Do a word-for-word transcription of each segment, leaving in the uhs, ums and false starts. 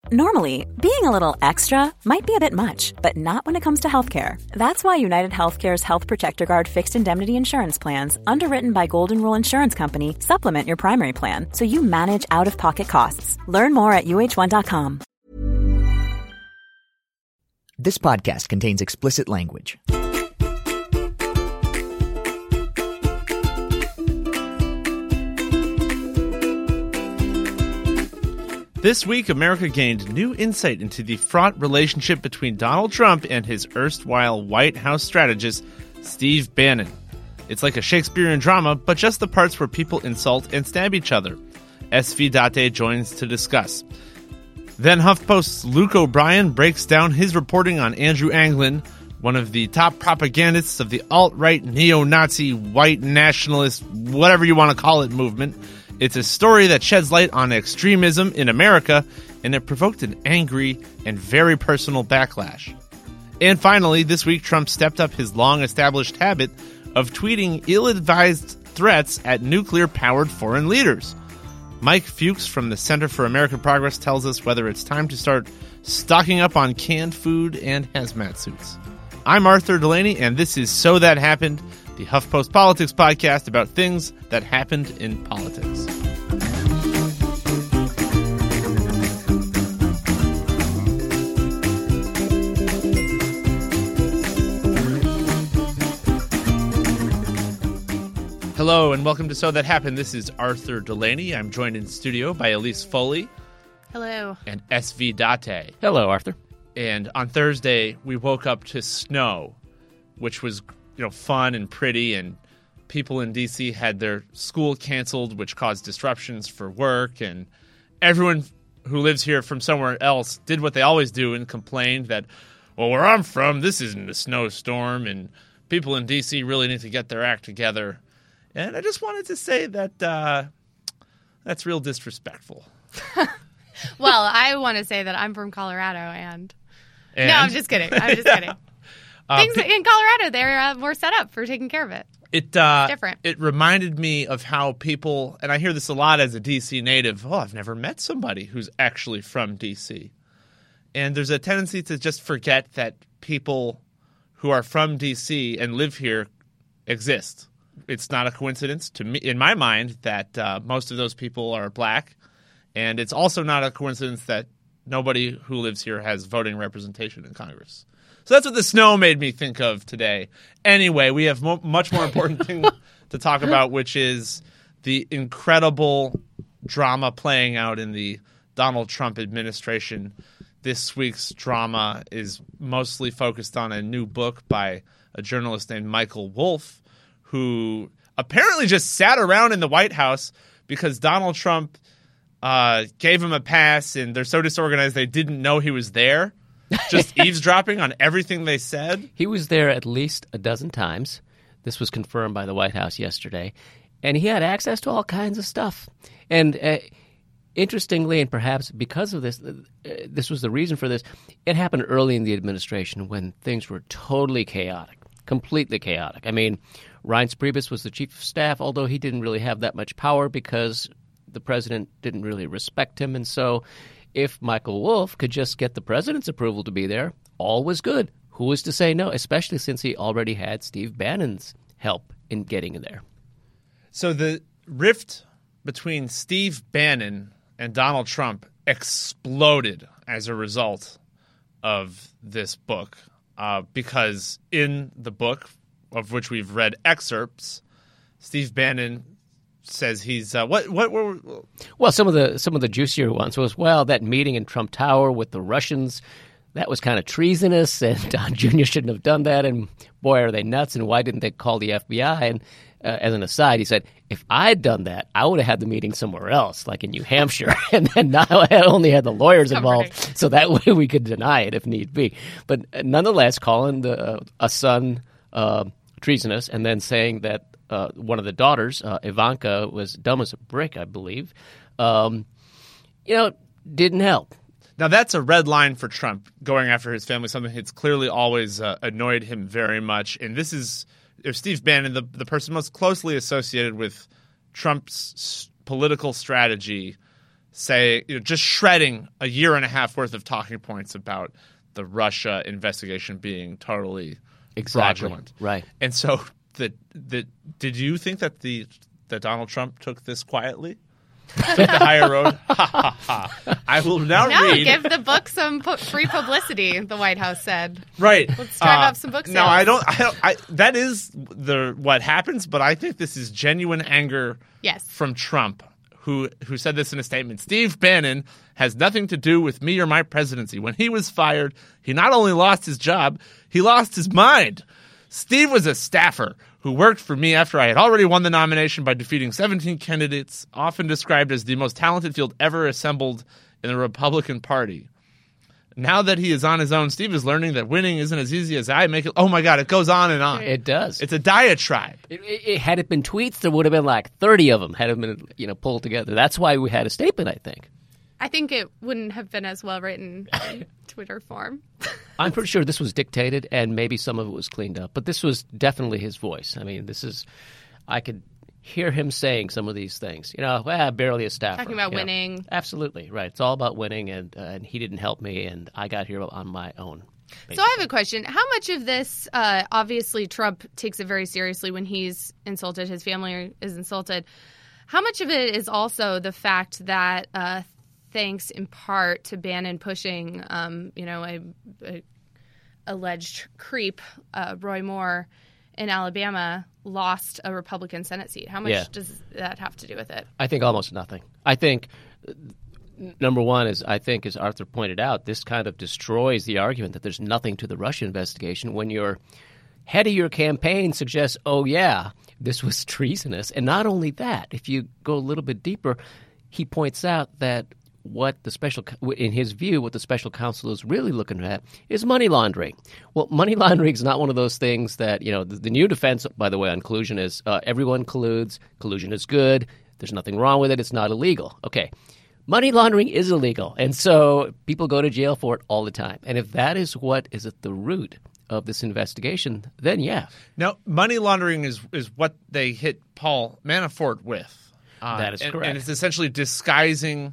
Normally, being a little extra might be a bit much, but not when it comes to healthcare. That's why United Healthcare's Health Protector Guard fixed indemnity insurance plans, underwritten by Golden Rule Insurance Company, supplement your primary plan so you manage out-of-pocket costs. Learn more at U H one dot com. This podcast contains explicit language. This week, America gained new insight into the fraught relationship between Donald Trump and his erstwhile White House strategist, Steve Bannon. It's like a Shakespearean drama, but just the parts where people insult and stab each other. S V Date joins to discuss. Then HuffPost's Luke O'Brien breaks down his reporting on Andrew Anglin, one of the top propagandists of the alt-right, neo-Nazi, white nationalist, whatever you want to call it, movement. It's a story that sheds light on extremism in America, and it provoked an angry and very personal backlash. And finally, this week, Trump stepped up his long-established habit of tweeting ill-advised threats at nuclear-powered foreign leaders. Mike Fuchs from the Center for American Progress tells us whether it's time to start stocking up on canned food and hazmat suits. I'm Arthur Delaney, and this is So That Happened, the HuffPost Politics podcast about things that happened in politics. Hello, and welcome to So That Happened. This is Arthur Delaney. I'm joined in studio by Elise Foley. Hello. And S V Date. Hello, Arthur. And on Thursday, we woke up to snow, which was, you know, fun and pretty, and people in D C had their school canceled, which caused disruptions for work, and everyone who lives here from somewhere else did what they always do and complained that, well, where I'm from, this isn't a snowstorm, and people in D C really need to get their act together. And I just wanted to say that uh, that's real disrespectful. Well, I want to say that I'm from Colorado, and, and? no, I'm just kidding. I'm just kidding. uh, Things pe- in Colorado, they're uh, more set up for taking care of it. It uh, it's different. It reminded me of how people, and I hear this a lot as a D C native. Oh, I've never met somebody who's actually from D C. And there's a tendency to just forget that people who are from D C and live here exist. It's not a coincidence to me, in my mind, that uh, most of those people are black, and it's also not a coincidence that nobody who lives here has voting representation in Congress. So that's what the snow made me think of today. Anyway, we have mo- much more important thing to talk about, which is the incredible drama playing out in the Donald Trump administration. This week's drama is mostly focused on a new book by a journalist named Michael Wolff, who apparently just sat around in the White House because Donald Trump uh, gave him a pass, and they're so disorganized they didn't know he was there, just eavesdropping on everything they said. He was there at least a dozen times. This was confirmed by the White House yesterday. And he had access to all kinds of stuff. And uh, interestingly, and perhaps because of this, uh, this was the reason for this, it happened early in the administration when things were totally chaotic, completely chaotic. I mean, Reince Priebus was the chief of staff, although he didn't really have that much power because the president didn't really respect him. And so if Michael Wolff could just get the president's approval to be there, all was good. Who was to say no, especially since he already had Steve Bannon's help in getting in there? So the rift between Steve Bannon and Donald Trump exploded as a result of this book, uh, because in the book, of which we've read excerpts, Steve Bannon says he's uh, what, what what well some of the some of the juicier ones was, well, that meeting in Trump Tower with the Russians, that was kind of treasonous, and Don Junior shouldn't have done that, and boy, are they nuts, and why didn't they call the F B I? And uh, as an aside, he said, if I'd done that, I would have had the meeting somewhere else, like in New Hampshire, and then now I only had the lawyers involved, so that way we could deny it if need be. But nonetheless, calling the uh, a son uh, treasonous, and then saying that uh, one of the daughters, uh, Ivanka, was dumb as a brick, I believe, um, you know, didn't help. Now, that's a red line for Trump, going after his family, something that's clearly always uh, annoyed him very much. And this is if Steve Bannon, the, the person most closely associated with Trump's s- political strategy, say, you know, just shredding a year and a half worth of talking points about the Russia investigation being totally exactly. fraudulent. Right. And so the the did you think that the that Donald Trump took this quietly? Took the higher road? Ha ha ha. I will now No, read. give the book some pu- free publicity, the White House said. Right. Let's drive Uh, up some book sales. No, I don't. I don't I, that is the what happens, but I think this is genuine anger Yes. from Trump, who who said this in a statement. Steve Bannon has nothing to do with me or my presidency. When he was fired, he not only lost his job, he lost his mind. Steve was a staffer who worked for me after I had already won the nomination by defeating seventeen candidates, often described as the most talented field ever assembled in the Republican Party. Now that he is on his own, Steve is learning that winning isn't as easy as I make it. Oh, my God, it goes on and on. It does. It's a diatribe. It, it, it, had it been tweets, there would have been like thirty of them had it been, you know, pulled together. That's why we had a statement, I think. I think it wouldn't have been as well written in Twitter form. I'm pretty sure this was dictated, and maybe some of it was cleaned up. But this was definitely his voice. I mean, this is – I could hear him saying some of these things. You know, well, barely a staffer. Talking about you know. winning. Absolutely, right. It's all about winning, and uh, and he didn't help me, and I got here on my own. Basically. So I have a question. How much of this, uh, obviously Trump takes it very seriously when he's insulted, his family is insulted. How much of it is also the fact that uh, thanks in part to Bannon pushing, um, you know, a, a alleged creep, uh, Roy Moore in Alabama, lost a Republican Senate seat? How much Yeah. does that have to do with it? I think almost nothing. I think uh, number one is I think, as Arthur pointed out, this kind of destroys the argument that there's nothing to the Russia investigation when your head of your campaign suggests, oh, yeah, this was treasonous. And not only that, if you go a little bit deeper, he points out that what the special, in his view, what the special counsel is really looking at is money laundering. Well, money laundering is not one of those things that, you know, the, the new defense, by the way, on collusion is uh, everyone colludes, collusion is good, there's nothing wrong with it, it's not illegal. Okay. Money laundering is illegal, and so people go to jail for it all the time. And if that is what is at the root of this investigation, then yeah. Now, money laundering is is what they hit Paul Manafort with. Uh, That is and, correct. And it's essentially disguising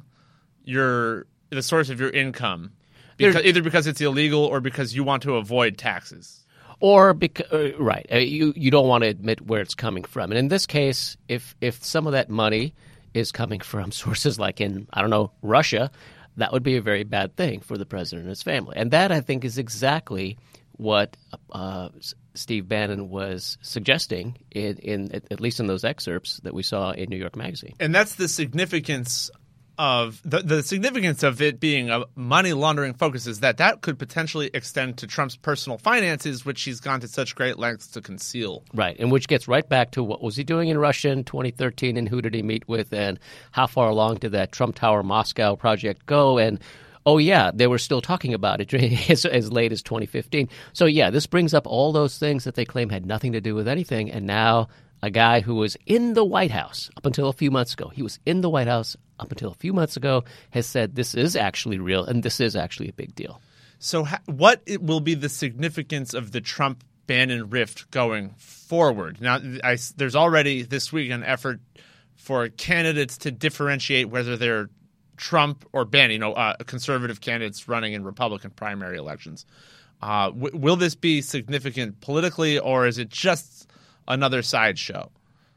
your the source of your income, because, either because it's illegal or because you want to avoid taxes. Or because, uh, right, uh, you you don't want to admit where it's coming from. And in this case, if if some of that money is coming from sources like in, I don't know, Russia, that would be a very bad thing for the president and his family. And that, I think, is exactly what uh, Steve Bannon was suggesting, in, in at least in those excerpts that we saw in New York Magazine. And that's the significance of the, the significance of it being a money laundering focus is that that could potentially extend to Trump's personal finances, which he's gone to such great lengths to conceal. Right, and which gets right back to what was he doing in Russia in twenty thirteen, and who did he meet with, and how far along did that Trump Tower Moscow project go, and oh, yeah, they were still talking about it as, as late as twenty fifteen. So, yeah, this brings up all those things that they claim had nothing to do with anything, and now a guy who was in the White House up until a few months ago, he was in the White House up until a few months ago, has said this is actually real and this is actually a big deal. So ha- what it will be the significance of the Trump-Bannon rift going forward? Now, I, there's already this week an effort for candidates to differentiate whether they're Trump or Bannon, you know, uh, conservative candidates running in Republican primary elections. Uh, w- will this be significant politically, or is it just another sideshow?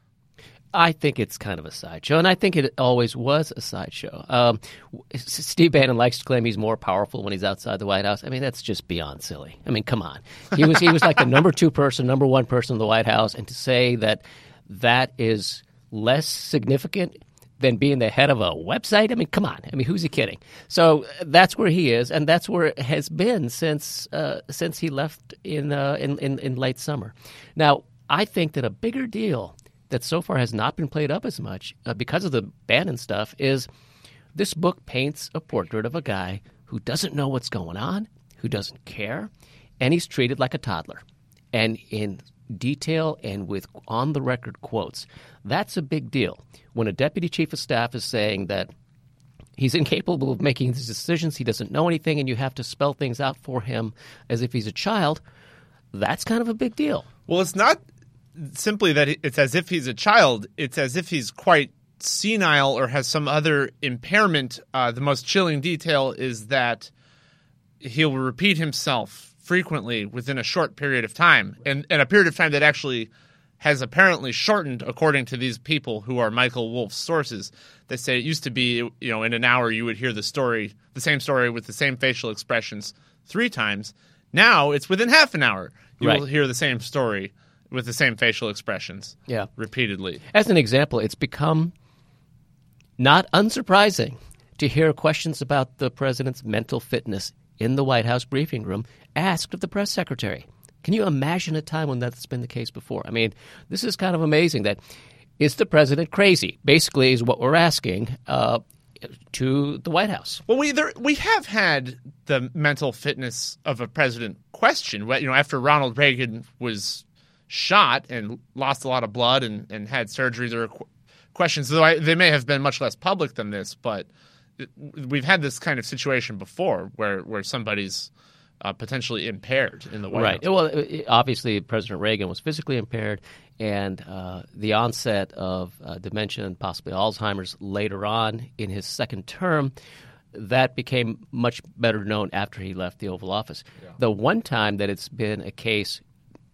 I think it's kind of a sideshow, and I think it always was a sideshow. Um, Steve Bannon likes to claim he's more powerful when he's outside the White House. I mean, that's just beyond silly. I mean, come on. He was he was like the number two person, number one person in the White House, and to say that that is less significant than being the head of a website? I mean, come on. I mean, who's he kidding? So that's where he is, and that's where it has been since uh, since he left in, uh, in in in late summer. Now, I think that a bigger deal that so far has not been played up as much uh, because of the Bannon stuff is this book paints a portrait of a guy who doesn't know what's going on, who doesn't care, and he's treated like a toddler. And in detail and with on-the-record quotes, that's a big deal. When a deputy chief of staff is saying that he's incapable of making these decisions, he doesn't know anything, and you have to spell things out for him as if he's a child, that's kind of a big deal. Well, it's not simply that it's as if he's a child. It's as if he's quite senile or has some other impairment. Uh, the most chilling detail is that he'll repeat himself frequently within a short period of time, and, and a period of time that actually has apparently shortened, according to these people who are Michael Wolff's sources. They say it used to be, you know, in an hour you would hear the story, the same story with the same facial expressions three times. Now it's within half an hour you Right. will hear the same story with the same facial expressions Yeah. repeatedly. As an example, it's become not unsurprising to hear questions about the president's mental fitness in the White House briefing room asked of the press secretary. Can you imagine a time when that's been the case before? I mean, this is kind of amazing that is the president crazy? Basically is what we're asking uh, to the White House. Well, we there, we have had the mental fitness of a president question. You know, after Ronald Reagan was shot and lost a lot of blood and, and had surgery, there were qu- questions. Though I, they may have been much less public than this, but it, we've had this kind of situation before where where somebody's uh, potentially impaired in the White Right. House. Well, it- obviously, President Reagan was physically impaired, and uh, the onset of uh, dementia and possibly Alzheimer's later on in his second term, that became much better known after he left the Oval Office. Yeah. The one time that it's been a case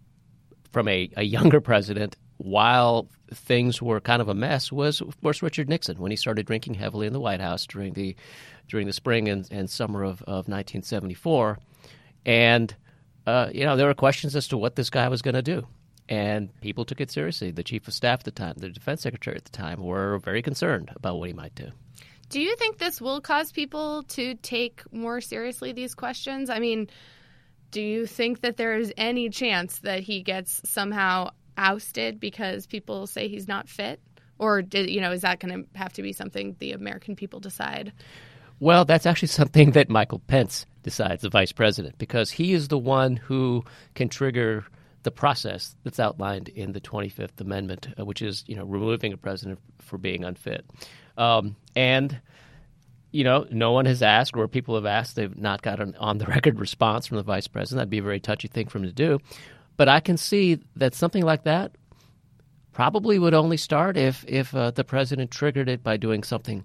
from a, a younger president while things were kind of a mess was, of course, Richard Nixon, when he started drinking heavily in the White House during the during the spring and, and summer of, of nineteen seventy-four. And, uh, you know, there were questions as to what this guy was going to do. And people took it seriously. The chief of staff at the time, the defense secretary at the time, were very concerned about what he might do. Do you think this will cause people to take more seriously these questions? I mean, do you think that there is any chance that he gets somehow ousted because people say he's not fit? Or, did, you know, is that going to have to be something the American people decide? Well, that's actually something that Michael Pence decides, the vice president, because he is the one who can trigger the process that's outlined in the twenty-fifth Amendment, uh, which is, you know, removing a president for being unfit. Um, and, you know, no one has asked, or people have asked, they've not got an on-the-record response from the vice president. That'd be a very touchy thing for him to do. But I can see that something like that probably would only start if, if uh, the president triggered it by doing something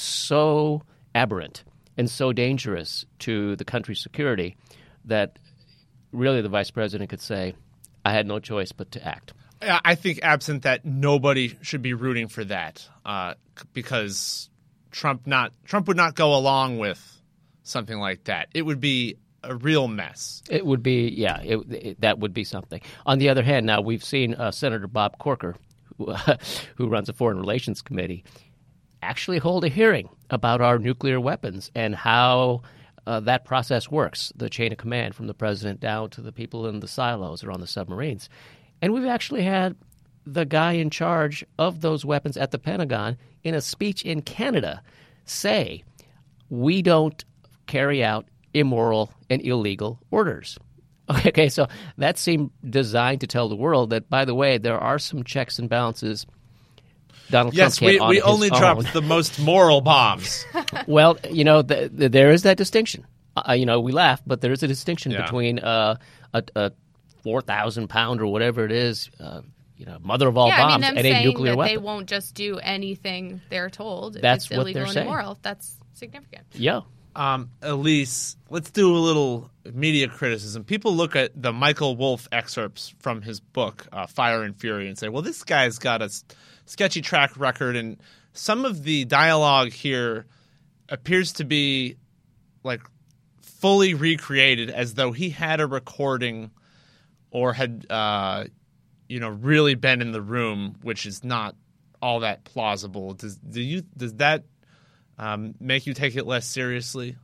so aberrant and so dangerous to the country's security that really the vice president could say, I had no choice but to act. I think absent that, nobody should be rooting for that uh, because Trump not Trump would not go along with something like that. It would be a real mess. It would be, yeah, it, it, that would be something. On the other hand, now we've seen uh, Senator Bob Corker, who, uh, who runs the Foreign Relations Committee, actually hold a hearing about our nuclear weapons and how uh, that process works, the chain of command from the president down to the people in the silos or on the submarines. And we've actually had the guy in charge of those weapons at the Pentagon in a speech in Canada say, we don't carry out immoral and illegal orders. Okay, so that seemed designed to tell the world that, by the way, there are some checks and balances Donald yes, Trump can't we, on we his only own. dropped the most moral bombs. Well, you know, the, the, there is that distinction. Uh, you know, we laugh, but there is a distinction Yeah. between uh, a, a four thousand pound or whatever it is, uh, you know, mother of all yeah, bombs I mean, I'm and a saying nuclear that weapon. they won't just do anything they're told. If That's it's what illegal they're and saying. immoral. That's significant. Yeah. Um, Elise, let's do a little media criticism. People look at the Michael Wolff excerpts from his book, uh, Fire and Fury, and say, well, this guy's got a s- sketchy track record, and some of the dialogue here appears to be like fully recreated as though he had a recording or had, uh, you know, really been in the room, which is not all that plausible. Does, do you, does that Um, make you take it less seriously?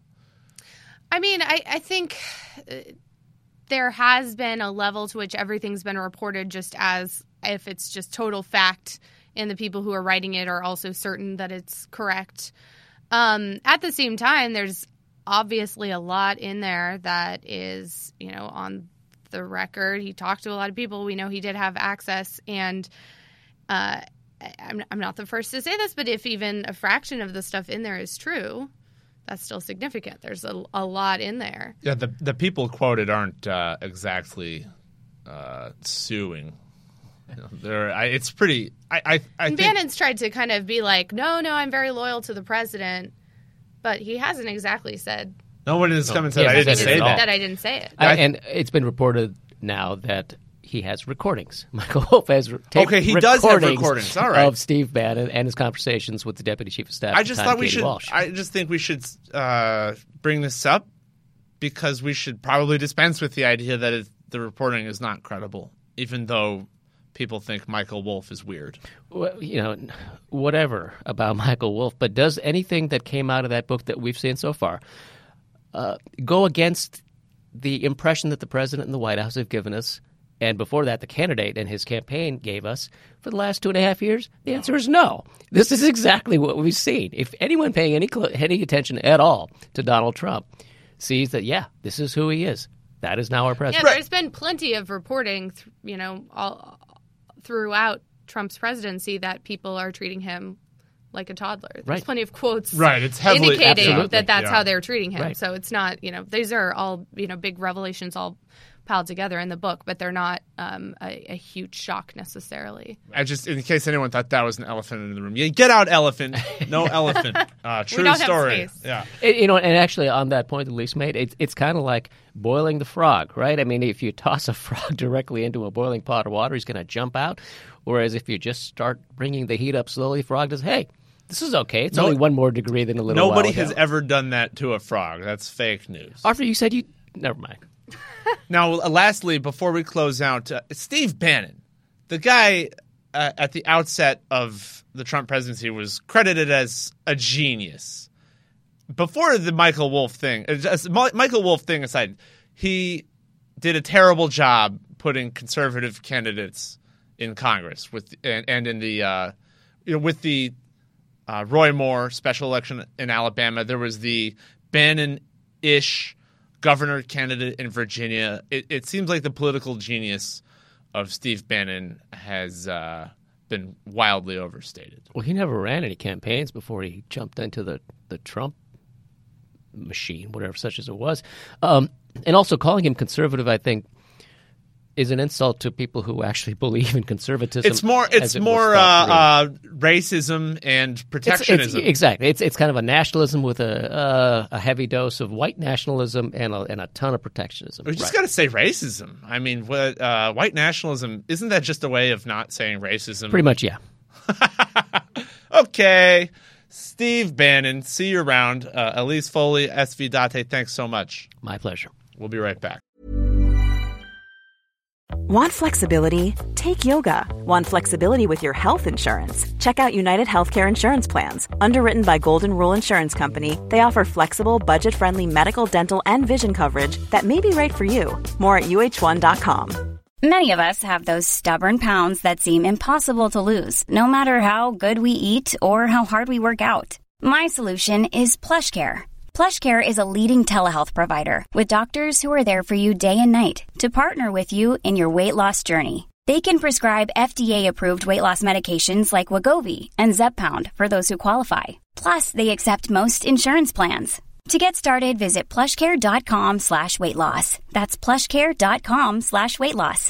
I mean, I, I think uh, there has been a level to which everything's been reported just as if it's just total fact, and the people who are writing it are also certain that it's correct. Um, at the same time, there's obviously a lot in there that is, you know, on the record. He talked to a lot of people. We know he did have access, and uh I'm, I'm not the first to say this, but if even a fraction of the stuff in there is true, that's still significant. There's a, a lot in there. Yeah, the the people quoted aren't uh, exactly uh, suing There, I, it's pretty. I, I, I and think, Bannon's tried to kind of be like, no, no, I'm very loyal to the president, but he hasn't exactly said. No one has come and said he I hasn't didn't said say it at all. that. That I didn't say it. I, and it's been reported now that he has recordings. Michael Wolff has re- tape Okay, he does have recordings recordings. All right. of Steve Bannon and his conversations with the deputy chief of staff. I at the just time, thought we Katie should. Walsh. I just think we should uh, bring this up because we should probably dispense with the idea that it, the reporting is not credible, even though people think Michael Wolff is weird. Well, you know, whatever about Michael Wolff, but does anything that came out of that book that we've seen so far uh, go against the impression that the president and the White House have given us, and before that, the candidate and his campaign gave us for the last two and a half years? The answer is no. This is exactly what we've seen. If anyone paying any cl- any attention at all to Donald Trump sees that, yeah, this is who he is. That is now our Yeah, president. there's been plenty of reporting, th- you know, all throughout Trump's presidency that people are treating him like a toddler. There's Right. plenty of quotes Right, it's heavily- indicating Absolutely. that that's Yeah. how they're treating him. Right. So it's not, you know, these are all, you know, big revelations all piled together in the book, but they're not um, a, a huge shock necessarily. I just, in case anyone thought that was an elephant in the room, yeah, get out, elephant. No elephant. Uh, true don't have story. space. Yeah. It- you know, and actually on that point that Lise made, it's it's kind of like boiling the frog, right? I mean, if you toss a frog directly into a boiling pot of water, he's going to jump out. Whereas if you just start bringing the heat up slowly, the frog does, hey, this is okay. It's No- only one more degree than a little Nobody while has ago. ever done that to a frog. That's fake news. Arthur, you said you... Never mind. Now, uh, lastly, before we close out, uh, Steve Bannon, the guy uh, at the outset of the Trump presidency was credited as a genius. Before the Michael Wolff thing, uh, just, Mi- Michael Wolff thing aside, he did a terrible job putting conservative candidates in Congress with and, and in the uh, you know with the uh, Roy Moore special election in Alabama. There was the Bannon-ish governor candidate in Virginia. It, it seems like the political genius of Steve Bannon has uh, been wildly overstated. Well, he never ran any campaigns before he jumped into the, the Trump machine, whatever such as it was. Um, and also calling him conservative, I think, is an insult to people who actually believe in conservatism. It's more as it's it was more thought uh, to be. uh, racism and It's- protectionism. It's, exactly. It's it's kind of a nationalism with a uh, a heavy dose of white nationalism and a, and a ton of protectionism. We just Right. got to say racism. I mean, what, uh, white nationalism, isn't that just a way of not saying racism? Pretty much, yeah. Okay. Steve Bannon, see you around. Uh, Elise Foley, S V Date, thanks so much. My pleasure. We'll be right back. Want flexibility? Take yoga. Want flexibility with your health insurance? Check out United Healthcare Insurance Plans. Underwritten by Golden Rule Insurance Company, they offer flexible, budget-friendly medical, dental, and vision coverage that may be right for you. More at U H one dot com. Many of us have those stubborn pounds that seem impossible to lose, no matter how good we eat or how hard we work out. My solution is PlushCare. PlushCare is a leading telehealth provider with doctors who are there for you day and night to partner with you in your weight loss journey. They can prescribe F D A-approved weight loss medications like Wegovy and Zepbound for those who qualify. Plus, they accept most insurance plans. To get started, visit plushcare.com slash weight loss. That's plushcare.com slash weight loss.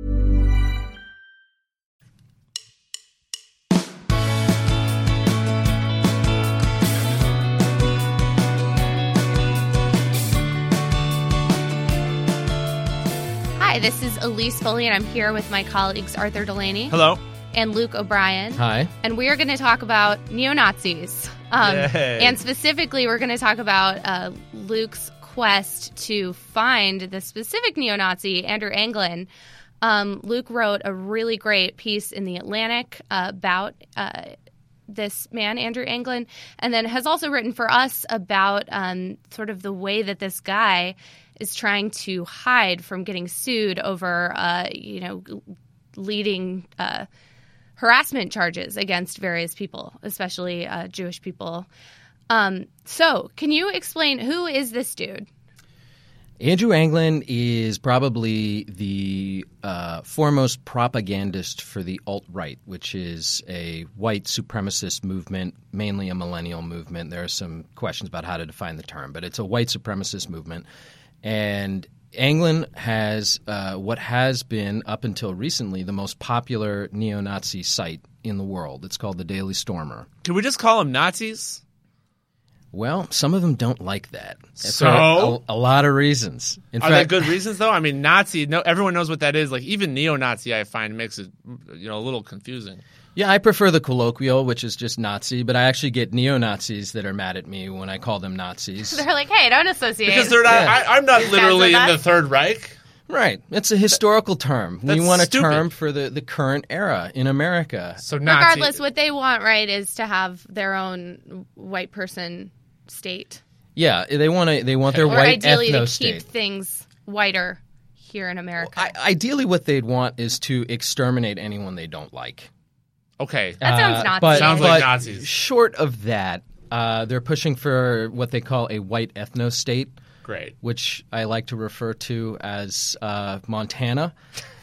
Hi, this is Elise Foley, and I'm here with my colleagues Arthur Delaney Hello. and Luke O'Brien. Hi. And we are going to talk about neo-Nazis. Um, Yay. and specifically, we're going to talk about uh, Luke's quest to find the specific neo-Nazi, Andrew Anglin. Um, Luke wrote a really great piece in The Atlantic uh, about uh, this man, Andrew Anglin, and then has also written for us about um, sort of the way that this guy is trying to hide from getting sued over, uh, you know, leading uh, harassment charges against various people, especially uh, Jewish people. Um, so can you explain, who is this dude? Andrew Anglin is probably the uh, foremost propagandist for the alt-right, which is a white supremacist movement, mainly a millennial movement. There are some questions about how to define the term, but it's a white supremacist movement. And Anglin has uh, what has been, up until recently, the most popular neo-Nazi site in the world. It's called the Daily Stormer. Can we just call them Nazis? Well, some of them don't like that. So? For a, a lot of reasons. In Are fact, there good reasons, though? I mean, Nazi, no, everyone knows what that is. Like, even neo-Nazi, I find, makes it, you know, a little confusing. Yeah, I prefer the colloquial, which is just Nazi, but I actually get neo-Nazis that are mad at me when I call them Nazis. They're like, hey, don't associate. Because they're not, Yeah. I, I'm not These guys literally with in the us? Third Reich. Right. It's a historical term. We That's want a stupid. term for the, the current era in America. So Nazi. Regardless, what they want, right, is to have their own white person state. Yeah, they want to. They want their Or white ideally to ethno keep state. things whiter here in America. I, ideally, what they'd want is to exterminate anyone they don't like. Okay. that sounds Uh, Nazi. But, Sounds but like Nazis. Short of that, uh, they're pushing for what they call a white ethno state, Great. which I like to refer to as uh, Montana.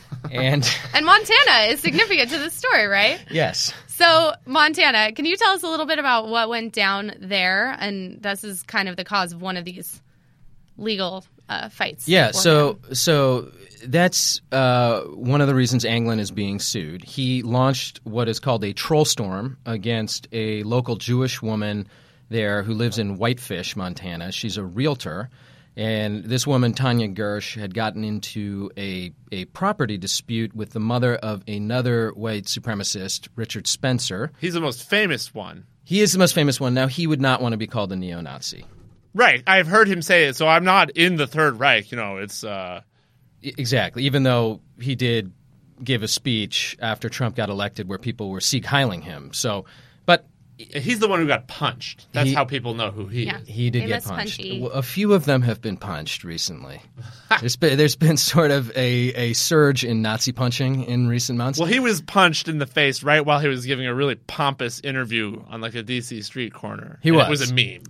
And And Montana is significant to this story, right? yes. So, Montana, can you tell us a little bit about what went down there? And this is kind of the cause of one of these legal uh, fights. Yeah, so beforehand. so that's uh, one of the reasons Anglin is being sued. He launched what is called a troll storm against a local Jewish woman there who lives in Whitefish, Montana. She's a realtor. And this woman, Tanya Gersh, had gotten into a, a property dispute with the mother of another white supremacist, Richard Spencer. He's the most famous one. He is the most famous one. Now, he would not want to be called a neo-Nazi. Right. I've heard him say it, so I'm not in the Third Reich. You know, it's... uh I- Exactly, even though he did give a speech after Trump got elected where people were Sieg Heiling him. So, but He's the one who got punched. That's He- how people know who he Yeah. is. he did Famous get punched. punchy. Well, a few of them have been punched recently. there's been there's been sort of a, a surge in Nazi punching in recent months. Well, he was punched in the face right while he was giving a really pompous interview on like a D C street corner. He And was. It was a meme.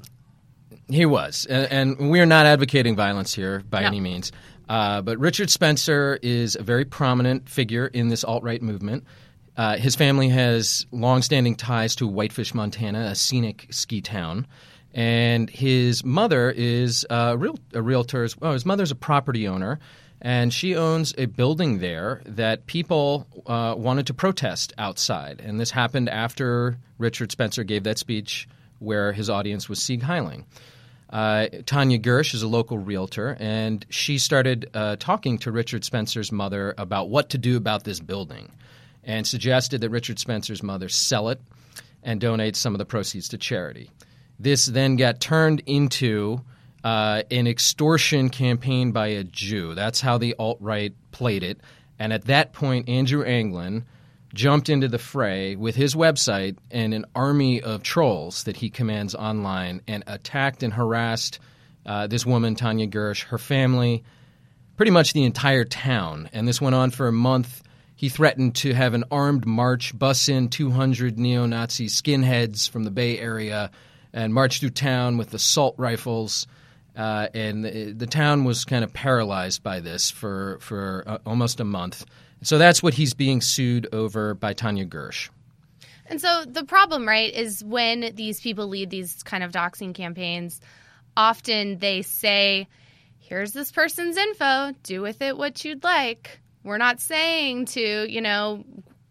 He was, and, and we are not advocating violence here by No. any means. Uh, but Richard Spencer is a very prominent figure in this alt-right movement. Uh, his family has long-standing ties to Whitefish, Montana, a scenic ski town. And his mother is a, real, a realtor. as- Well, his mother's a property owner, and she owns a building there that people uh, wanted to protest outside. And this happened after Richard Spencer gave that speech where his audience was Sieg Heiling. Uh, Tanya Gersh is a local realtor, and she started uh, talking to Richard Spencer's mother about what to do about this building and suggested that Richard Spencer's mother sell it and donate some of the proceeds to charity. This then got turned into uh, an extortion campaign by a Jew. That's how the alt-right played it. And at that point, Andrew Anglin jumped into the fray with his website and an army of trolls that he commands online and attacked and harassed uh, this woman, Tanya Gersh, her family, pretty much the entire town. And this went on for a month. He threatened to have an armed march, bus in two hundred neo-Nazi skinheads from the Bay Area and march through town with assault rifles. Uh, and the, the town was kind of paralyzed by this for, for uh, almost a month. So that's what he's being sued over by Tanya Gersh. And so the problem, right, is when these people lead these kind of doxing campaigns, often they say, here's this person's info, do with it what you'd like. We're not saying to, you know,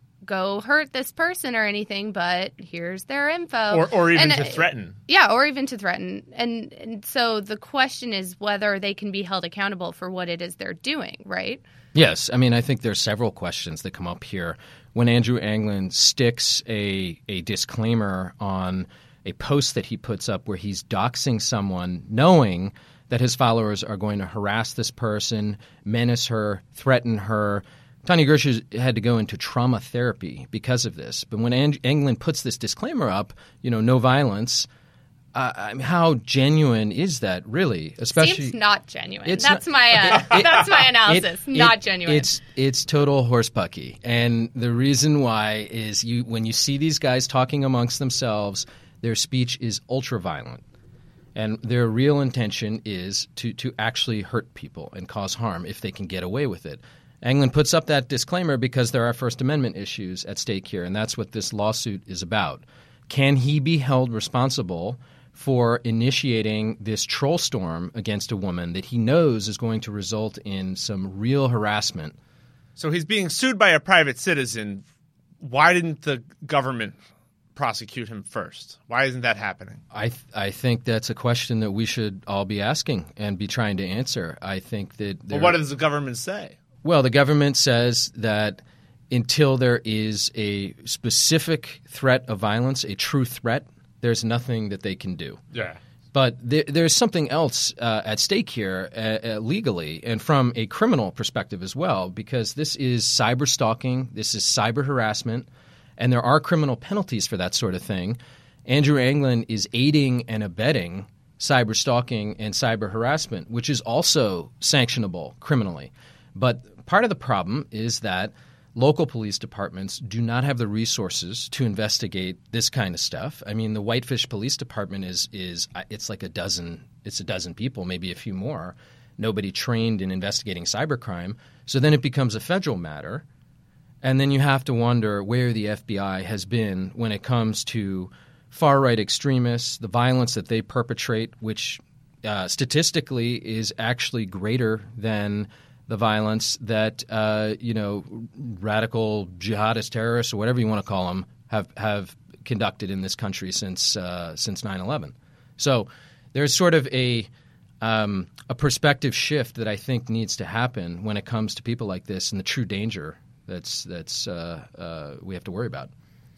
go hurt this person or anything, but here's their info. Or, or even And, to uh, threaten. Yeah, or even to threaten. And, and so the question is whether they can be held accountable for what it is they're doing, right? Yes. I mean, I think there's several questions that come up here. When Andrew Anglin sticks a, a disclaimer on a post that he puts up where he's doxing someone, knowing that his followers are going to harass this person, menace her, threaten her. Tanya Gersh had to go into trauma therapy because of this. But when Ang- Anglin puts this disclaimer up, you know, no violence, uh, I mean, how genuine is that really? Especially, Seems not genuine. It's That's not- my uh, that's my analysis. It- not it- genuine. It's it's total horsepucky, and the reason why is you when you see these guys talking amongst themselves, their speech is ultra violent, and their real intention is to to actually hurt people and cause harm if they can get away with it. Anglin puts up that disclaimer because there are First Amendment issues at stake here, and that's what this lawsuit is about. Can he be held responsible for initiating this troll storm against a woman that he knows is going to result in some real harassment. So he's being sued by a private citizen. Why didn't the government prosecute him first? Why isn't that happening? I th- I think that's a question that we should all be asking and be trying to answer. I think that there, Well, what does the government say? Well, the government says that until there is a specific threat of violence, a true threat, there's nothing that they can do. Yeah. But there, there's something else uh, at stake here uh, uh, legally and from a criminal perspective as well, because this is cyber stalking, this is cyber harassment, and there are criminal penalties for that sort of thing. Andrew Anglin is aiding and abetting cyber stalking and cyber harassment, which is also sanctionable criminally. But part of the problem is that local police departments do not have the resources to investigate this kind of stuff. I mean, the Whitefish Police Department is is it's like a dozen it's a dozen people, maybe a few more. Nobody trained in investigating cybercrime. So then it becomes a federal matter. And then you have to wonder where the F B I has been when it comes to far-right extremists, the violence that they perpetrate, which uh, statistically is actually greater than the violence that uh, you know radical jihadist terrorists or whatever you want to call them have have conducted in this country since uh, since nine eleven. So there's sort of a um, a perspective shift that I think needs to happen when it comes to people like this and the true danger that's that's uh, uh, we have to worry about.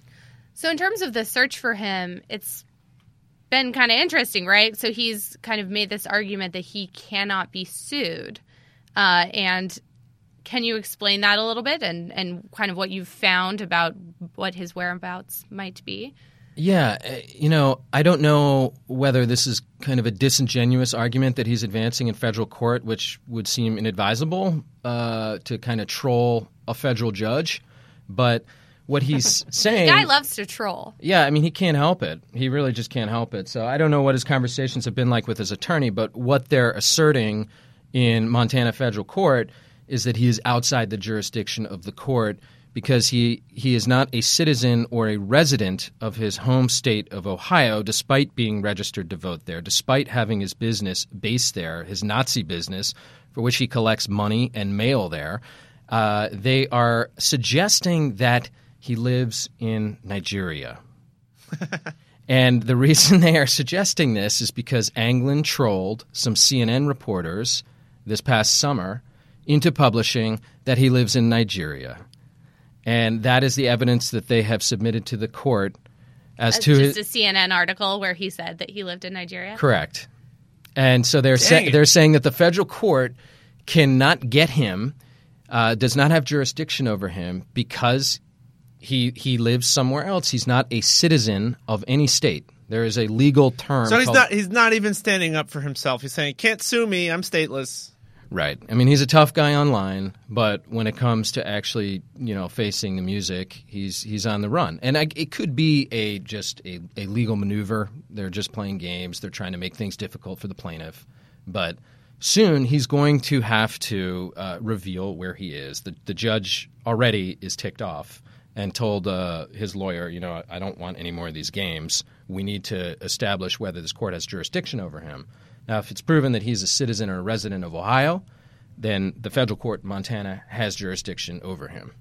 So in terms of the search for him, it's been kind of interesting, right? So he's kind of made this argument that he cannot be sued. Uh, and can you explain that a little bit and, and kind of what you've found about what his whereabouts might be? Yeah, you know, I don't know whether this is kind of a disingenuous argument that he's advancing in federal court, which would seem inadvisable uh, to kind of troll a federal judge. But what he's saying... The guy loves to troll. Yeah, I mean, he can't help it. He really just can't help it. So I don't know what his conversations have been like with his attorney, but what they're asserting in Montana federal court is that he is outside the jurisdiction of the court because he, he is not a citizen or a resident of his home state of Ohio, despite being registered to vote there, despite having his business based there, his Nazi business, for which he collects money and mail there. Uh, they are suggesting that he lives in Nigeria. And the reason they are suggesting this is because Anglin trolled some C N N reporters this past summer into publishing that he lives in Nigeria. And that is the evidence that they have submitted to the court as As to just his, a C N N article where he said that he lived in Nigeria? Correct. And so they're sa- they're saying that the federal court cannot get him, uh, does not have jurisdiction over him because he he lives somewhere else. He's not a citizen of any state. There is a legal term. So he's called, not he's not even standing up for himself. He's saying, "Can't sue me. I'm stateless." Right. I mean, he's a tough guy online, but when it comes to actually, you know, facing the music, he's he's on the run. And I, it could be a just a, a legal maneuver. They're just playing games. They're trying to make things difficult for the plaintiff. But soon he's going to have to uh, reveal where he is. The, the judge already is ticked off and told uh, his lawyer, you know, I don't want any more of these games. We need to establish whether this court has jurisdiction over him. Now, if it's proven that he's a citizen or a resident of Ohio, then the federal court in Montana has jurisdiction over him.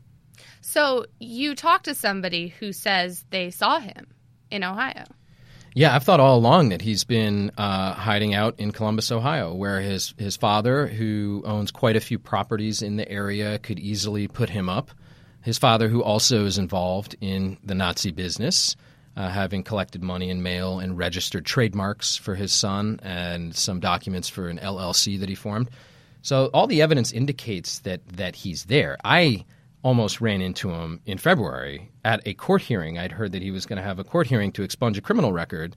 So you talked to somebody who says they saw him in Ohio. Yeah, I've thought all along that he's been uh, hiding out in Columbus, Ohio, where his, his father, who owns quite a few properties in the area, could easily put him up. His father, who also is involved in the Nazi business, Uh, having collected money and mail and registered trademarks for his son and some documents for an L L C that he formed. So all the evidence indicates that that he's there. I almost ran into him in February at a court hearing. I'd heard that he was going to have a court hearing to expunge a criminal record,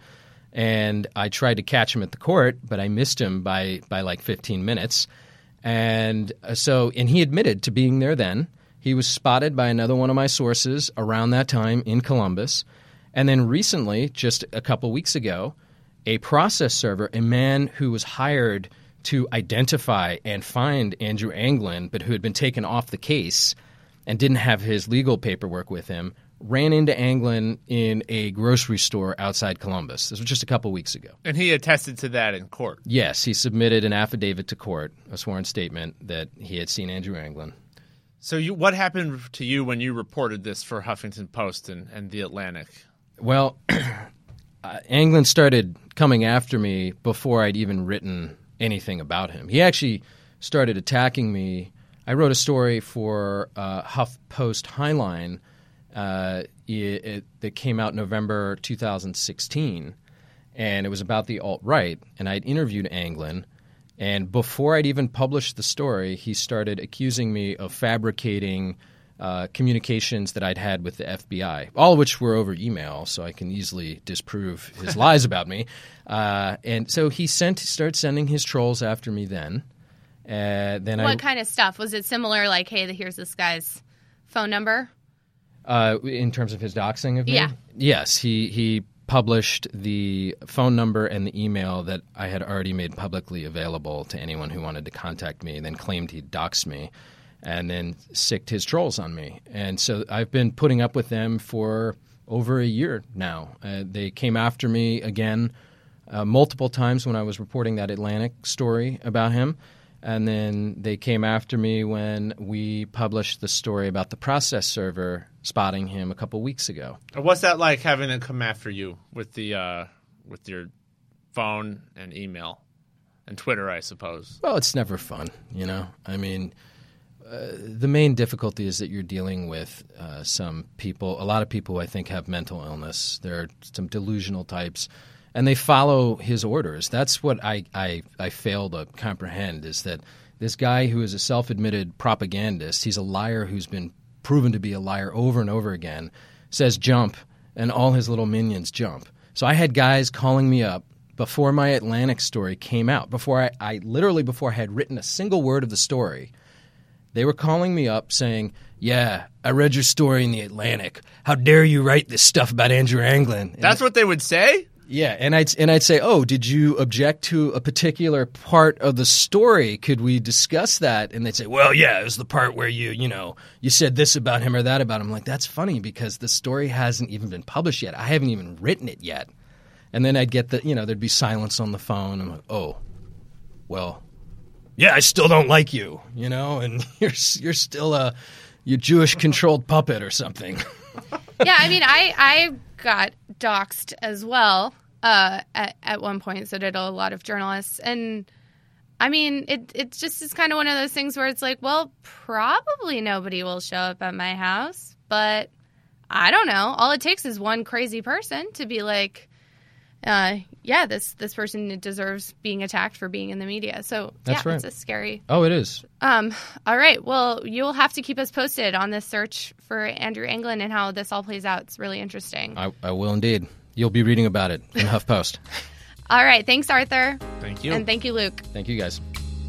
and I tried to catch him at the court, but I missed him by, by like fifteen minutes. And so, and he admitted to being there then. He was spotted by another one of my sources around that time in Columbus. And then recently, just a couple weeks ago, a process server, a man who was hired to identify and find Andrew Anglin, but who had been taken off the case and didn't have his legal paperwork with him, ran into Anglin in a grocery store outside Columbus. This was just a couple weeks ago. And he attested to that in court. Yes, he submitted an affidavit to court, a sworn statement that he had seen Andrew Anglin. So you, what happened to you when you reported this for Huffington Post and, and The Atlantic? Well, uh, Anglin started coming after me before I'd even written anything about him. He actually started attacking me. I wrote a story for uh, HuffPost Highline uh, it, it, that came out November two thousand sixteen, and it was about the alt-right, and I'd interviewed Anglin. And before I'd even published the story, he started accusing me of fabricating uh, communications that I'd had with the F B I, all of which were over email, so I can easily disprove his lies about me. Uh, and so he sent, started sending his trolls after me then. Uh, then what I, kind of stuff? Was it similar, like, hey, here's this guy's phone number? Uh, in terms of his doxing of me? Yeah. Yes, he, he published the phone number and the email that I had already made publicly available to anyone who wanted to contact me, then claimed he'd doxed me, and then sicked his trolls on me. And so I've been putting up with them for over a year now. Uh, they came after me again uh, multiple times when I was reporting that Atlantic story about him. And then they came after me when we published the story about the process server spotting him a couple weeks ago. What's that like, having them come after you with the uh, with your phone and email and Twitter, I suppose? Well, it's never fun, you know. I mean, uh, the main difficulty is that you're dealing with uh, some people. A lot of people, I think, have mental illness. There are some delusional types. And they follow his orders. That's what I, I, I fail to comprehend, is that this guy who is a self-admitted propagandist, he's a liar who's been proven to be a liar over and over again, says jump, and all his little minions jump. So I had guys calling me up before my Atlantic story came out, before I, I literally before I had written a single word of the story. They were calling me up saying, yeah, I read your story in the Atlantic. How dare you write this stuff about Andrew Anglin? And That's what they would say? Yeah, and I'd and I'd say, "Oh, did you object to a particular part of the story? Could we discuss that?" And they'd say, "Well, yeah, it was the part where you, you know, you said this about him or that about him." I'm like, "That's funny because the story hasn't even been published yet. I haven't even written it yet." And then I'd get the, you know, there'd be silence on the phone. I'm like, "Oh, well, yeah, I still don't like you, you know, and you're you're still a you Jewish controlled puppet or something." Yeah, I mean, I I got doxxed as well uh, at at one point. So did a lot of journalists, and I mean, it it just is kind of one of those things where it's like, well, probably nobody will show up at my house, but I don't know. All it takes is one crazy person to be like, uh, yeah, this this person deserves being attacked for being in the media. So That's yeah, right. it's a scary. Oh, it is. Um, all right. Well, you'll have to keep us posted on this search for Andrew Anglin and how this all plays out. It's really interesting. I, I will indeed. You'll be reading about it in HuffPost. All right. Thanks, Arthur. Thank you. And thank you, Luke. Thank you, guys.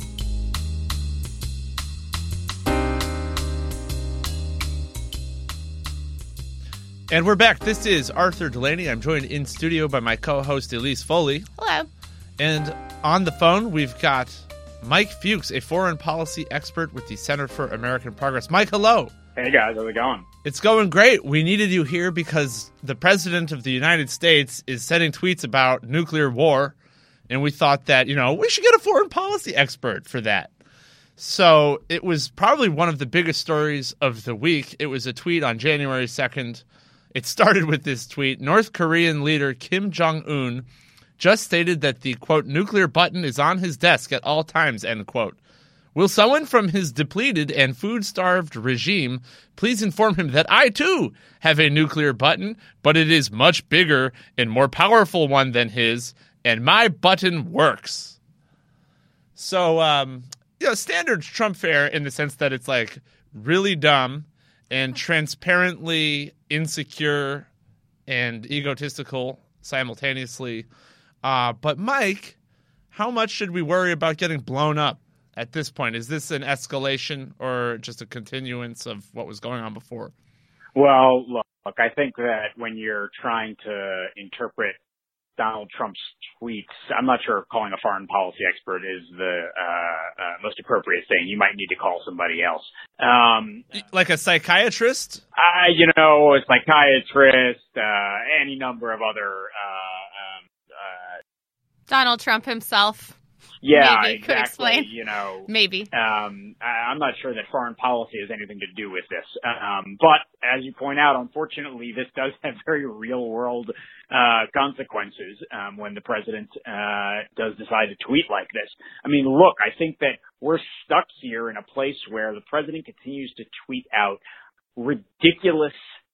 And we're back. This is Arthur Delaney. I'm joined in studio by my co-host, Elise Foley. Hello. And on the phone, we've got Mike Fuchs, a foreign policy expert with the Center for American Progress. Mike, hello. Hey, guys. How's it going? It's going great. We needed you here because the President of the United States is sending tweets about nuclear war, and we thought that, you know, we should get a foreign policy expert for that. So it was probably one of the biggest stories of the week. It was a tweet on January second. It started with this tweet. North Korean leader Kim Jong-un just stated that the, quote, nuclear button is on his desk at all times, end quote. Will someone from his depleted and food-starved regime please inform him that I, too, have a nuclear button, but it is much bigger and more powerful one than his, and my button works. So, um, you know, standard Trump fare in the sense that it's, like, really dumb and transparently insecure and egotistical simultaneously. Uh, but, Mike, how much should we worry about getting blown up at this point? Is this an escalation or just a continuance of what was going on before? Well, look, I think that when you're trying to interpret Donald Trump's tweets, I'm not sure if calling a foreign policy expert is the uh, uh, most appropriate thing. You might need to call somebody else. Um, like a psychiatrist? Uh, you know, a psychiatrist, uh, any number of other, uh, um, uh, Donald Trump himself. Yeah, Maybe. exactly. Could explain. You know, Maybe. Um, I, I'm not sure that foreign policy has anything to do with this. Um, but as you point out, unfortunately, this does have very real world, uh, consequences, um, when the president, uh, does decide to tweet like this. I mean, look, I think that we're stuck here in a place where the president continues to tweet out ridiculous,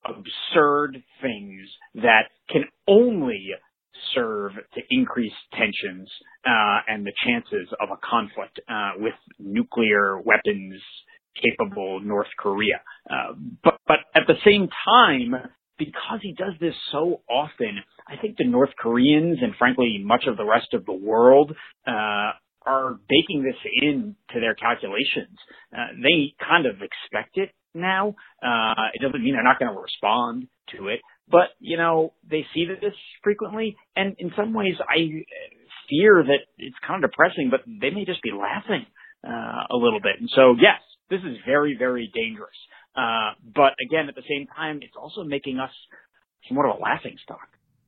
absurd things that can only serve to increase tensions uh, and the chances of a conflict uh, with nuclear weapons capable North Korea. Uh, but, but at the same time, because he does this so often, I think the North Koreans and frankly much of the rest of the world uh, are baking this into their calculations. Uh, they kind of expect it now. Uh, it doesn't mean they're not going to respond to it. But, you know, they see this frequently, and in some ways I fear that it's kind of depressing, but they may just be laughing uh, a little bit. And so, yes, this is very, very dangerous. Uh, but again, at the same time, it's also making us somewhat of a laughing stock.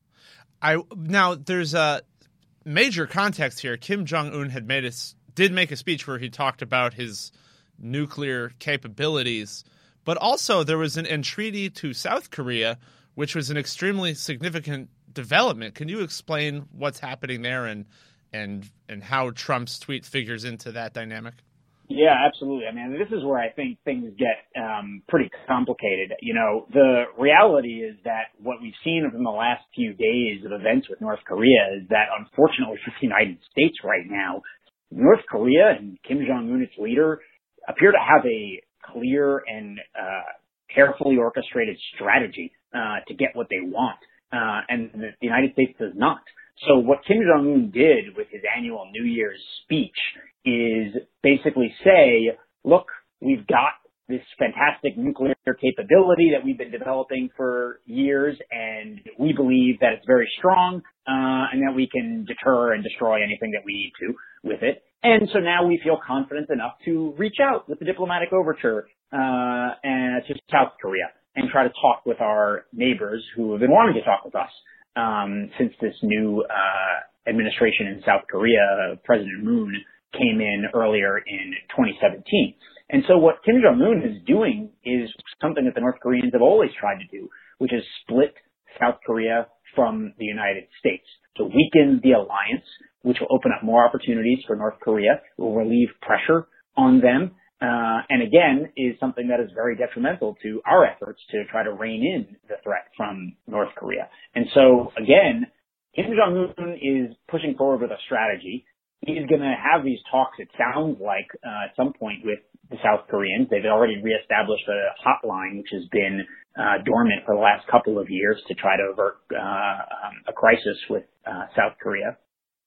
I now, there's a major context here. Kim Jong-un had made a, did make a speech where he talked about his nuclear capabilities, but also there was an entreaty to South Korea, which was an extremely significant development. Can you explain what's happening there and and and how Trump's tweet figures into that dynamic? Yeah, absolutely. I mean, this is where I think things get um, pretty complicated. You know, the reality is that what we've seen in the last few days of events with North Korea is that, unfortunately for the United States right now, North Korea and Kim Jong-un, its leader, appear to have a clear and uh, carefully orchestrated strategy uh, to get what they want, uh, and the United States does not. So what Kim Jong-un did with his annual New Year's speech is basically say, look, we've got this fantastic nuclear capability that we've been developing for years, and we believe that it's very strong, uh, and that we can deter and destroy anything that we need to with it. And so now we feel confident enough to reach out with the diplomatic overture uh, and to South Korea and try to talk with our neighbors who have been wanting to talk with us um, since this new uh, administration in South Korea, President Moon, came in earlier in twenty seventeen. And so what Kim Jong-un is doing is something that the North Koreans have always tried to do, which is split South Korea from the United States, to weaken the alliance, which will open up more opportunities for North Korea, will relieve pressure on them, uh, and again, is something that is very detrimental to our efforts to try to rein in the threat from North Korea. And so, again, Kim Jong-un is pushing forward with a strategy. He's going to have these talks, it sounds like, uh, at some point with the South Koreans. They've already reestablished a hotline, which has been uh, dormant for the last couple of years to try to avert uh, um, a crisis with uh, South Korea.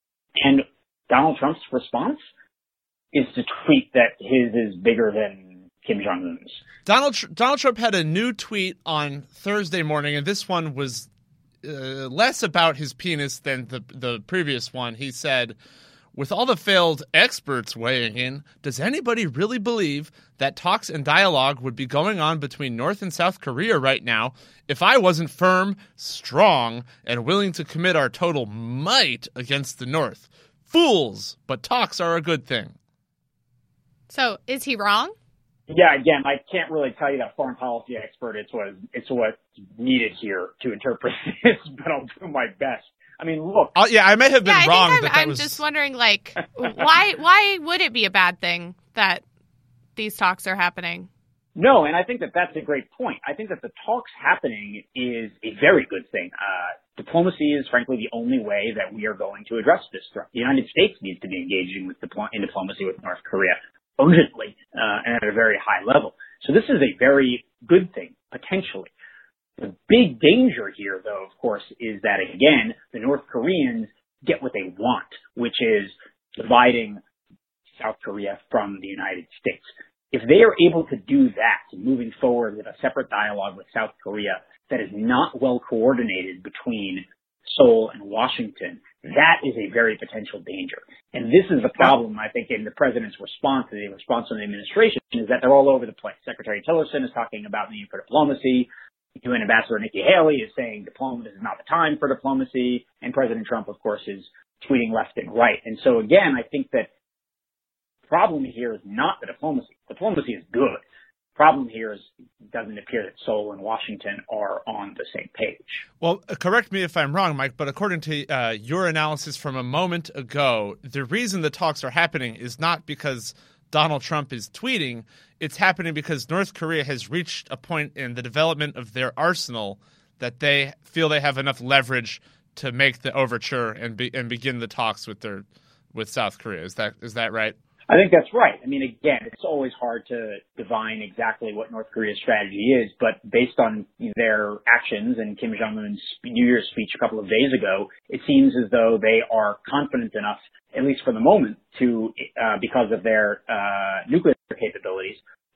And Donald Trump's response is to tweet that his is bigger than Kim Jong-un's. Donald Tr- Donald Trump had a new tweet on Thursday morning, and this one was uh, less about his penis than the the previous one. He said, with all the failed experts weighing in, does anybody really believe that talks and dialogue would be going on between North and South Korea right now if I wasn't firm, strong, and willing to commit our total might against the North? Fools, but talks are a good thing. So, is he wrong? Yeah, again, I can't really tell you that foreign policy expert. It's what it's what's needed here to interpret this, but I'll do my best. I mean, look. Uh, yeah, I may have been yeah, I wrong. Think I'm, but that I'm was... just wondering, like, why why would it be a bad thing that these talks are happening? No, and I think that that's a great point. I think that the talks happening is a very good thing. Uh, diplomacy is, frankly, the only way that we are going to address this threat. The United States needs to be engaging with dipl- in diplomacy with North Korea urgently uh, and at a very high level. So this is a very good thing, potentially. The big danger here, though, of course, is that, again, the North Koreans get what they want, which is dividing South Korea from the United States. If they are able to do that, moving forward with a separate dialogue with South Korea that is not well coordinated between Seoul and Washington, that is a very potential danger. And this is the problem, I think, in the president's response, the response from the administration, is that they're all over the place. Secretary Tillerson is talking about the need for diplomacy. U N Ambassador Nikki Haley is saying diplomacy is not the time for diplomacy. And President Trump, of course, is tweeting left and right. And so, again, I think that the problem here is not the diplomacy. Diplomacy is good. Problem here is it doesn't appear that Seoul and Washington are on the same page. Well, uh, correct me if I'm wrong, Mike, but according to uh, your analysis from a moment ago, the reason the talks are happening is not because Donald Trump is tweeting. It's happening because North Korea has reached a point in the development of their arsenal that they feel they have enough leverage to make the overture and be, and begin the talks with their with South Korea. Is that is that right? I think that's right. I mean, again, it's always hard to divine exactly what North Korea's strategy is, but based on their actions and Kim Jong-un's New Year's speech a couple of days ago, it seems as though they are confident enough, at least for the moment, to uh, because of their uh, nuclear capabilities,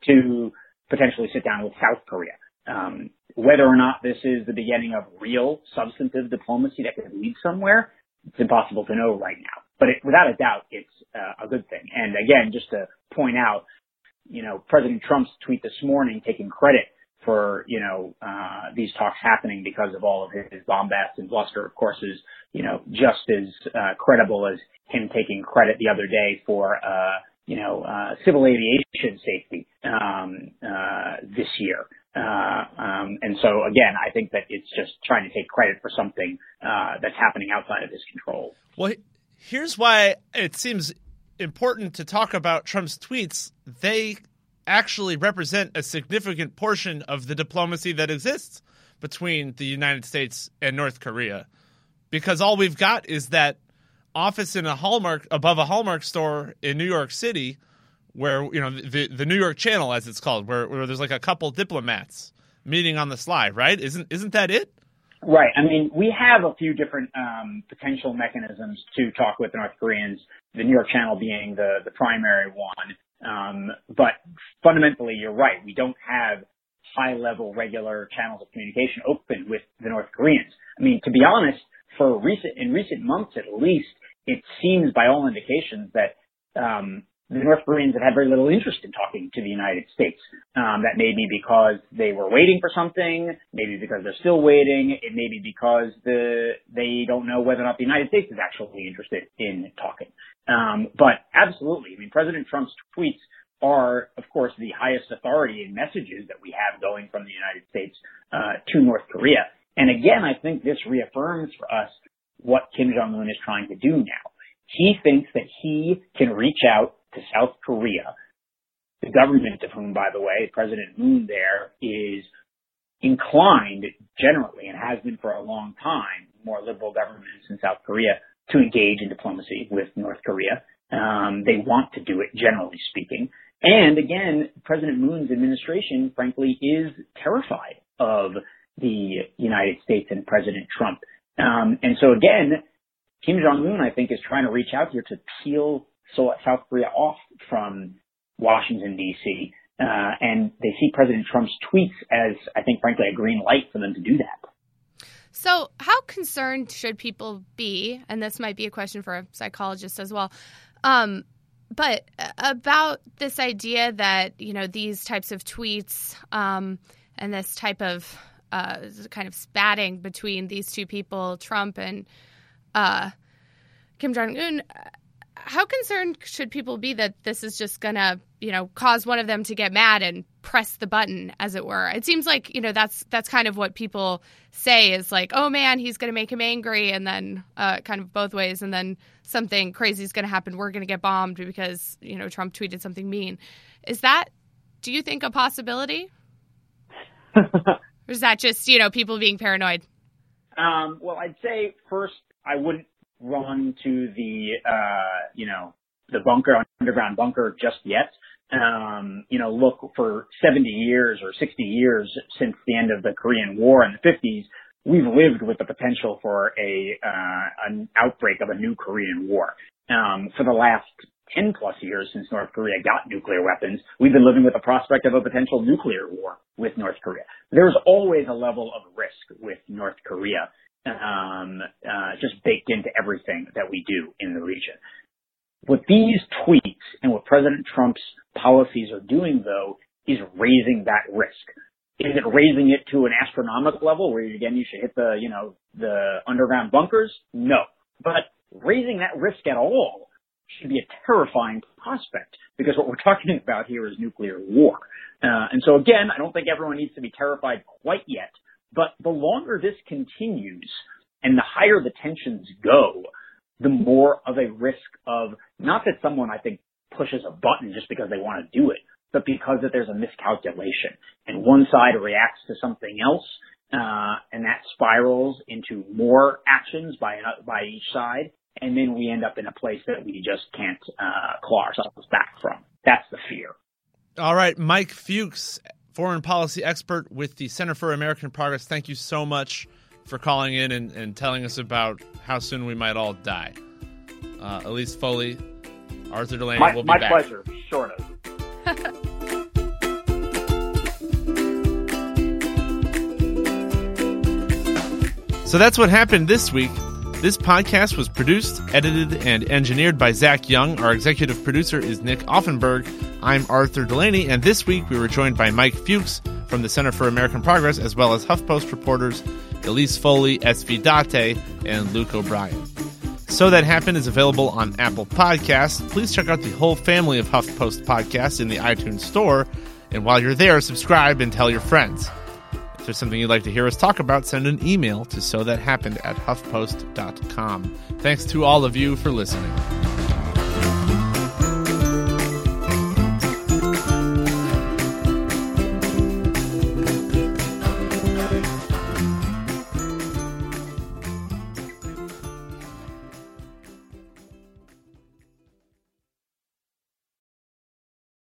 to potentially sit down with South Korea. Um, whether or not this is the beginning of real substantive diplomacy that could lead somewhere, it's impossible to know right now. But it, without a doubt, it's uh, a good thing. And again, just to point out, you know, President Trump's tweet this morning taking credit for, you know, uh, these talks happening because of all of his bombast and bluster, of course, is, you know, just as uh, credible as him taking credit the other day for, uh, you know, uh, civil aviation safety um, uh, this year. Uh, um, and so, again, I think that it's just trying to take credit for something uh, that's happening outside of his control. Well, here's why it seems important to talk about Trump's tweets. They actually represent a significant portion of the diplomacy that exists between the United States and North Korea, because all we've got is that office in a Hallmark above a Hallmark store in New York City, where, you know, the the New York Channel, as it's called, where, where there's like a couple diplomats meeting on the sly, right? Isn't isn't that it? Right. I mean, we have a few different um, potential mechanisms to talk with North Koreans, the New York Channel being the, the primary one. Um, but fundamentally, you're right. We don't have high-level regular channels of communication open with the North Koreans. I mean, to be honest, for recent in recent months at least, it seems by all indications that um, the North Koreans have had very little interest in talking to the United States. Um, that may be because they were waiting for something, maybe because they're still waiting, it may be because the they don't know whether or not the United States is actually interested in talking. Um, but absolutely, I mean, President Trump's tweets are, of course, the highest authority in messages that we have going from the United States uh, to North Korea. And again, I think this reaffirms for us what Kim Jong-un is trying to do now. He thinks that he can reach out to South Korea, the government of whom, by the way, President Moon there is inclined generally, and has been for a long time, more liberal governments in South Korea, to engage in diplomacy with North Korea. Um, they want to do it, generally speaking. And again, President Moon's administration, frankly, is terrified of the United States and President Trump. Um, and so again, Kim Jong-un, I think, is trying to reach out here to peel South Korea off from Washington, D C, uh, and they see President Trump's tweets as, I think, frankly, a green light for them to do that. So how concerned should people be, and this might be a question for a psychologist as well, um, but about this idea that, you know, these types of tweets um, and this type of uh, kind of spatting between these two people, Trump and uh, Kim Jong-un, how concerned should people be that this is just going to, you know, cause one of them to get mad and press the button, as it were? It seems like, you know, that's that's kind of what people say is like, oh, man, he's going to make him angry, and then uh, kind of both ways, and then something crazy is going to happen. We're going to get bombed because, you know, Trump tweeted something mean. Is that, do you think, a possibility? Or is that just, you know, people being paranoid? Um, well, I'd say first, I wouldn't run to the, uh, you know, the bunker, underground bunker just yet. Um, you know, look, for seventy years or sixty years since the end of the Korean War in the fifties, we've lived with the potential for a, uh, an outbreak of a new Korean War. Um, for the last ten plus years since North Korea got nuclear weapons, we've been living with the prospect of a potential nuclear war with North Korea. There's always a level of risk with North Korea. um, uh, just baked into everything that we do in the region. What these tweets and what President Trump's policies are doing, though, is raising that risk. Is it raising it to an astronomical level where, again, you should hit the, you know, the underground bunkers? No. But raising that risk at all should be a terrifying prospect, because what we're talking about here is nuclear war. Uh, and so, again, I don't think everyone needs to be terrified quite yet, but the longer this continues and the higher the tensions go, the more of a risk of, not that someone, I think, pushes a button just because they want to do it, but because that there's a miscalculation and one side reacts to something else, uh, and that spirals into more actions by, by each side. And then we end up in a place that we just can't uh, claw ourselves back from. That's the fear. All right, Mike Fuchs, foreign policy expert with the Center for American Progress. Thank you so much for calling in and, and telling us about how soon we might all die. Uh, Elise Foley, Arthur Delaney, my, we'll be my back. My pleasure, sort of. So that's what happened this week. This podcast was produced, edited, and engineered by Zach Young. Our executive producer is Nick Offenberg. I'm Arthur Delaney, and this week we were joined by Mike Fuchs from the Center for American Progress, as well as HuffPost reporters Elise Foley, S V Date, and Luke O'Brien. So That Happened is available on Apple Podcasts. Please check out the whole family of HuffPost podcasts in the iTunes Store, and while you're there, subscribe and tell your friends. If there's something you'd like to hear us talk about, send an email to so that happened at huffpost dot com. Thanks to all of you for listening.